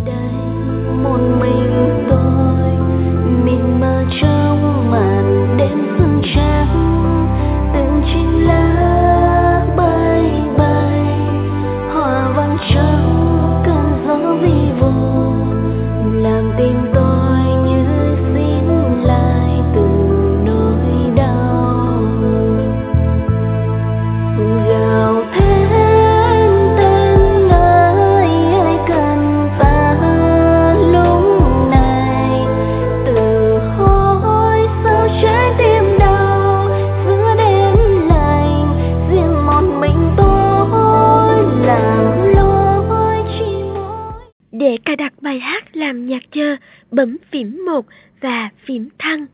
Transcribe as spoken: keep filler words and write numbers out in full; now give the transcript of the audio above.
đây một mình tôi mịt mờ trong màn đêm sương trắng, từng chim lá bay bay hòa vang trong cơn gió vi vu, làm tim tôi như xin lại từ nỗi đau. Gào thét tên ai ai cần ta lúc này, tự hỏi sao trái tim đau giữa đêm lạnh, riêng một mình tôi làm lối chỉ mỗi. Để cài đặt bài hát làm nhạc chờ, bấm phím một và phím thăng.